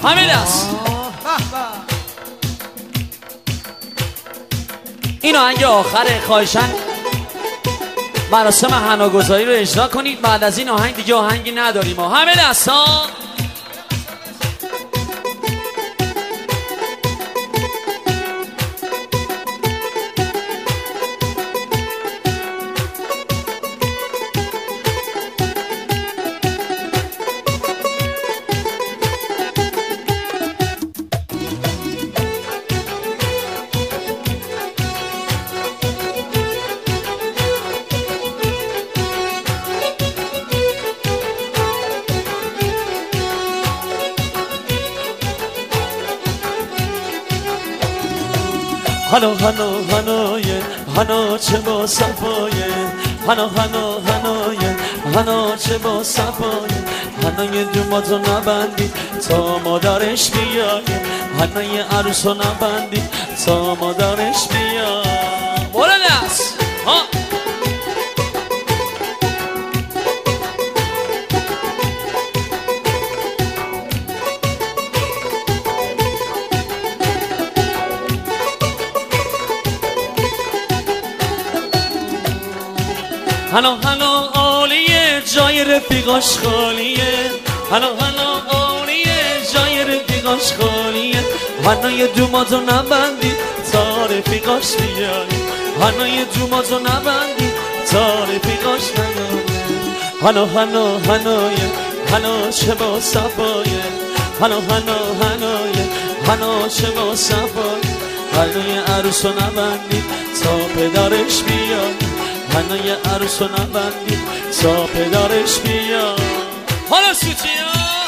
همین است. این آهنگ آخره، خواهشاً مراسم حناگذاری رو اجرا کنید. بعد از این آهنگ دیگه آهنگی نداریم. همین است ها. هنو هنو هنویه هنو چه با صفایه هنو هنو هنویه هنو چه با صفایه هنوی دوماتو نبندی تا مادرش بیایه هنوی عروسو نبندی تا مادرش بیایه برو دست ها. هنو هنو عالیه جای رفیقاش خالیه هنو هنو عالیه جای رفیقاش خالیه هنوی دوماتو نبندی تا رفیقاش بیایی هنوی دوماتو نبندی تا رفیقاش نیایی هنو هنو هنویه هنو چه با صفایه هنو هنو هنویه هنو چه با صفایه هنوی عروسو نبندی تا پدرش بیایی هنوی عروسو نبندی تا پدرش بیاد. حالا سوچیا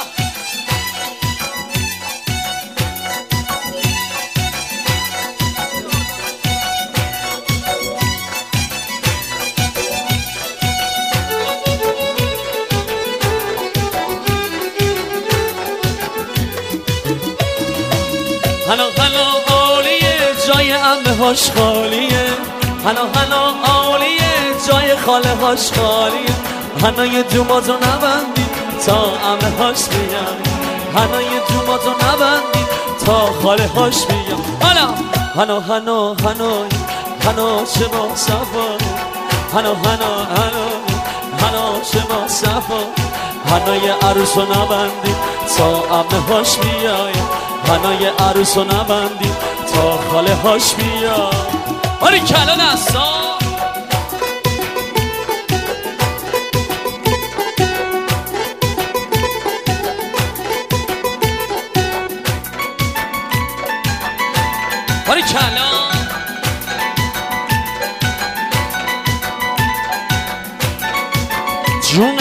هنو هنو عالیه جای عمه هاش خالیه هنو هنو عالیه جای خاله هاش خالیه هنوی دوماتو نبندی تا عمه هاش بیان هنوی دوماتو نبندی تا خاله هاش بیان حالا هنو هنو هنوی هنو چه با صفا هنو هنو هنوی هنو چه با صفا هنوی عروسو نبندی تا عمه هاش بیای هنوی عروسو نبندی تا خاله هاش بیای. آری کلا دستا آری کلا جونم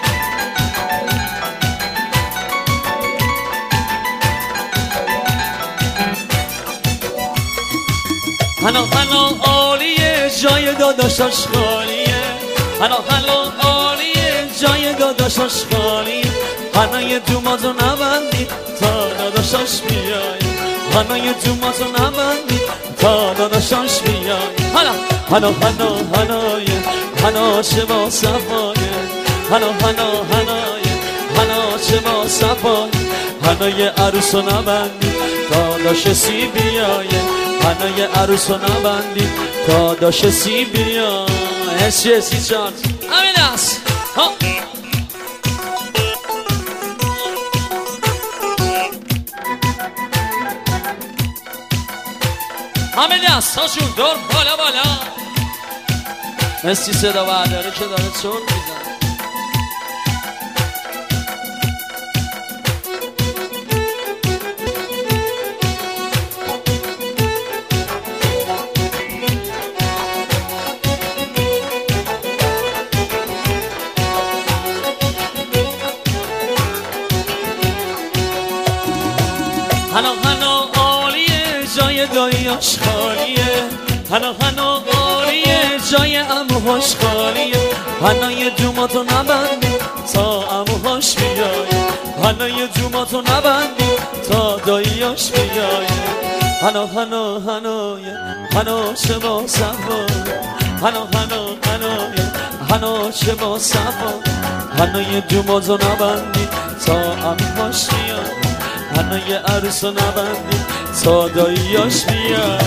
هنو هنو عالیه جای داداشاش خالیه هنو هنو عالیه جای داداشاش خالیه هنوی دوماتو نبندی تا داداشاش بیای هنوی دوماتو نبندی تا داداشاش بیای حالا هنو هنو هنویه هنو چه با صفایه هنو هنو هنویه هنو چه با صفایه هنوی عروسو نبندی تا داش سی بیایه هنوی عروسو نبندی تا داش سی بیایه. سی چارت همین است ها. همین است هاشون دور بالا بالا. مثل صدا برداره که داره چون میزن. هنو هنو عالیه جای داییاش خالیه هنو هنو عالیه جای عموهاش خالیه هنوی دوماتو نبندی تا عموهاش بیای هنوی دوماتو نبندی تا داییاش بیای هنو هنو هنویه هنو چه با صفا هنو هنو هنویه هنو چه با صفا هنوی دوماتو نبندی تا عموهاش بیای هنای عروس رو نبندی تا داییاش بیاد.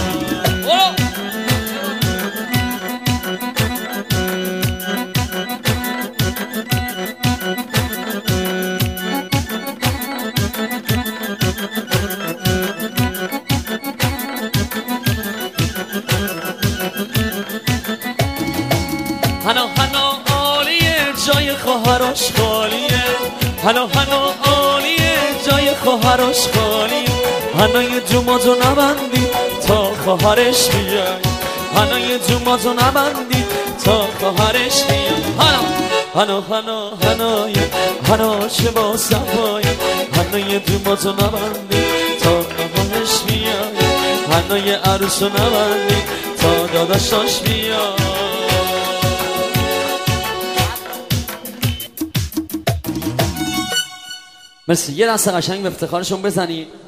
هنو هنو عالیه جای خواهرش خالیه، هنو هنو عالیه جای خواهرش خالیه. هنوی جوماتو نبندی تا خواهرش بیای، هنوی جوماتو نبندی تا خواهرش بیای. هنو هنو هنوی هنو چه با صفای، هنوی جوماتو نبندی تا خواهرش بیای، هنوی عروسو نبندی تا داداشاش بیای. مرسی. یه دست قشنگ به افتخارشون بزنید.